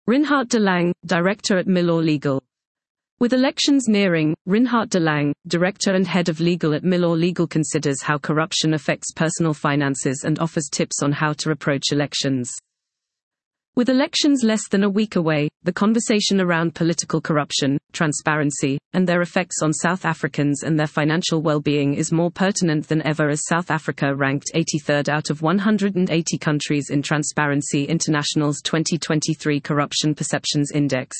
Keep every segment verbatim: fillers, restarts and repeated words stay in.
Rinhart de Lange, director at Milor Legal. With elections nearing, Rinhart de Lange, director and head of legal at Milor Legal, considers how corruption affects personal finances and offers tips on how to approach elections. With elections less than a week away, the conversation around political corruption, transparency, and their effects on South Africans and their financial well-being is more pertinent than ever, as South Africa ranked eighty-third out of one hundred eighty countries in Transparency International's twenty twenty-three Corruption Perceptions Index.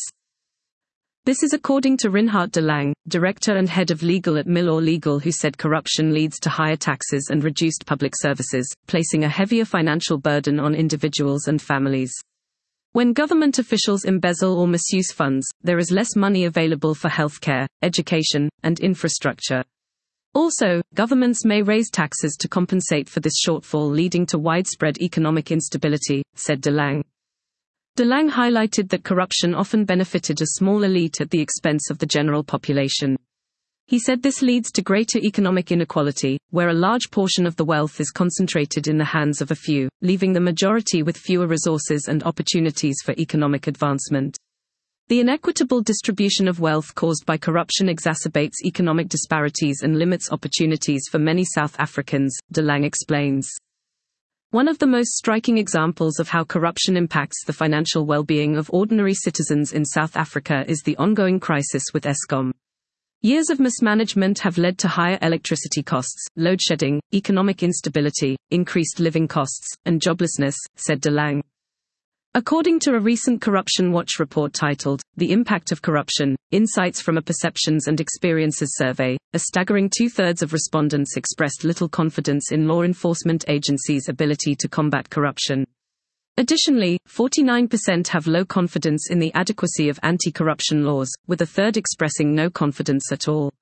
This is according to Rinhart de Lange, director and head of legal at Milor Legal, who said corruption leads to higher taxes and reduced public services, placing a heavier financial burden on individuals and families. When government officials embezzle or misuse funds, there is less money available for healthcare, education, and infrastructure. Also, governments may raise taxes to compensate for this shortfall, leading to widespread economic instability, said de Lange. De Lange highlighted that corruption often benefited a small elite at the expense of the general population. He said this leads to greater economic inequality, where a large portion of the wealth is concentrated in the hands of a few, leaving the majority with fewer resources and opportunities for economic advancement. The inequitable distribution of wealth caused by corruption exacerbates economic disparities and limits opportunities for many South Africans, de Lange explains. One of the most striking examples of how corruption impacts the financial well-being of ordinary citizens in South Africa is the ongoing crisis with Eskom. Years of mismanagement have led to higher electricity costs, load shedding, economic instability, increased living costs, and joblessness, said de Lange. According to a recent Corruption Watch report titled, The Impact of Corruption, Insights from a Perceptions and Experiences Survey, a staggering two-thirds of respondents expressed little confidence in law enforcement agencies' ability to combat corruption. Additionally, forty-nine percent have low confidence in the adequacy of anti-corruption laws, with a third expressing no confidence at all.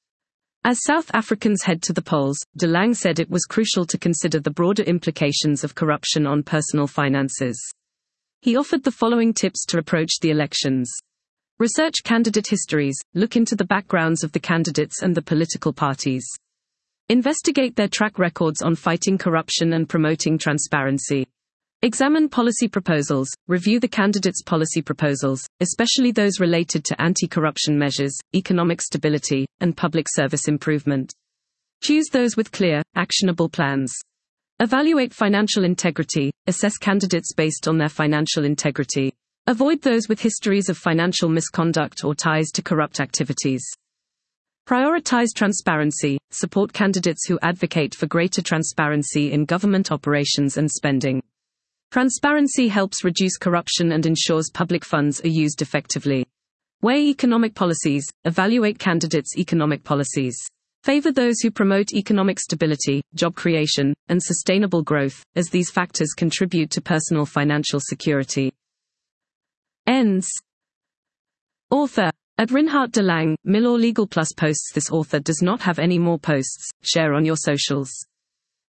As South Africans head to the polls, de Lange said it was crucial to consider the broader implications of corruption on personal finances. He offered the following tips to approach the elections. Research candidate histories, look into the backgrounds of the candidates and the political parties. Investigate their track records on fighting corruption and promoting transparency. Examine policy proposals, review the candidates' policy proposals, especially those related to anti-corruption measures, economic stability, and public service improvement. Choose those with clear, actionable plans. Evaluate financial integrity, assess candidates based on their financial integrity. Avoid those with histories of financial misconduct or ties to corrupt activities. Prioritize transparency, support candidates who advocate for greater transparency in government operations and spending. Transparency helps reduce corruption and ensures public funds are used effectively. Weigh economic policies, evaluate candidates' economic policies. Favor those who promote economic stability, job creation, and sustainable growth, as these factors contribute to personal financial security. Ends. Author. At Rinhart de Lange, Milor Legal Plus posts. This author does not have any more posts. Share on your socials.